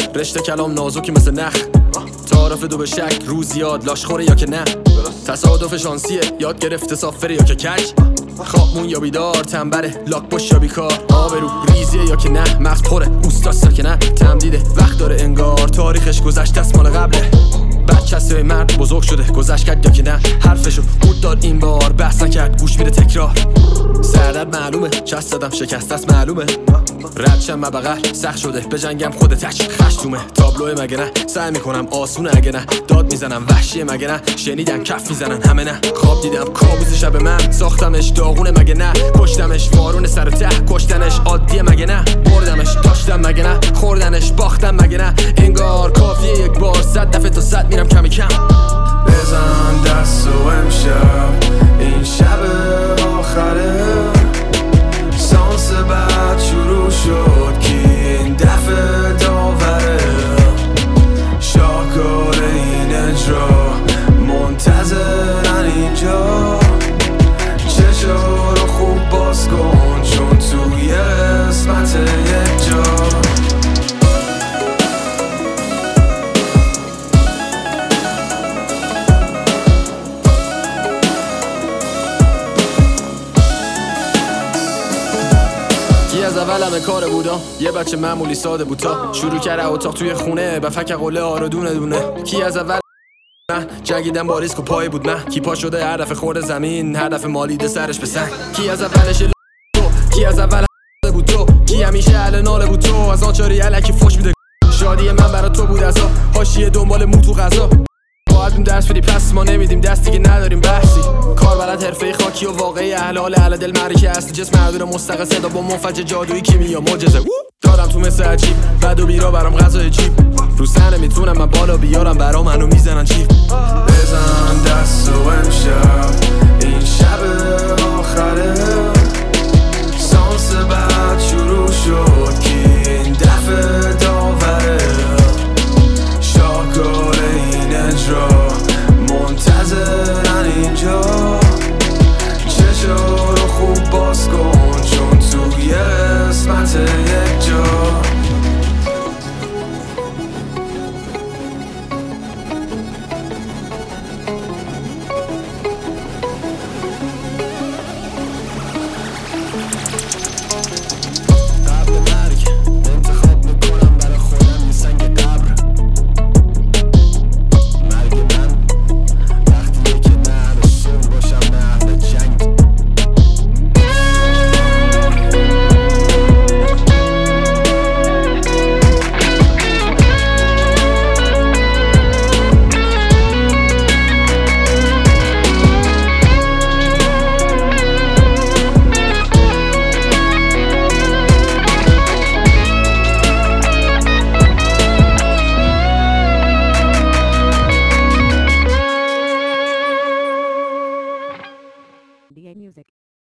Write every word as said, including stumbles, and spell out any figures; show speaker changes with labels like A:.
A: رشته کلام نازکی مثل نخ، تعارف دو به شک روز یاد لاشخوره یا که نه، تصادف شانسیه یاد گرفته سافره یا که کج، خوابمون یا بیدار تنبره لاک باش یا بیکار، آبرو ریزیه یا که نه مغز پره اوستاستا که نه تمدیده وقت داره انگار تاریخش گذشته است مال قبله، بچه‌سه مرد بزرگ شده گذشت کرد یا که نه حرفشو بود داد این بار بحث نکرد گوش میده تکرار، سردرد معلومه چست دادم شکست است معلومه، ردشم مبغل سخت شده به جنگم خود تچ خشتومه، تابلوه مگه نه سعی میکنم آسونه اگه نه داد میزنم وحشیه مگه نه شنیدم کف میزنن همه نه، خواب دیدم کابوس شب من ساختمش داغونه مگه نه کشتمش وارون سر و ته کشتنش عادیه مگه نه بردمش داشتم مگه نه خوردنش باختم مگه نه انگار کافیه یک بار صد دفعه تا صد میرم کمی کم،
B: بزن دست و امشب این شب آخره سانس بعد شروع شد که این دفعه داوره شاهکار این اجرا منتظرن اینجا چشا رو خوب باز کن چون توی قسمت یک جا
A: از اول همه کار بودم یه بچه معمولی ساده بودا شروع کرده اتاق توی خونه به فک قله آرو دونه دونه، کی از اول نه جنگیدن با ریسک و پای بود نه کی پا شده هر دفعه خورده زمین هر دفعه مالیده سرش به سنگ، کی از اولش تو کی از اول بود تو کی همیشه اهل ناله بود تو از آنچاری الکی فوش میده شادی من برا تو بود ازا حاشیه دنبال مو تو غذا باید دست بدی پس ما نمیدیم دستی که نداریم بحثی کار بلد حرفه خاکی و واقعی اهل حال اهل دل معرکه هستی جسم مردون مستقل صدا با منفجر جادویی کیمیا معجزه دارم تو مثل عجیب بد و بیرا برام غذای جیب رو سر نمیتونم من بالا بیارم برام منو میزنن چیپ
B: بزن دست و امشب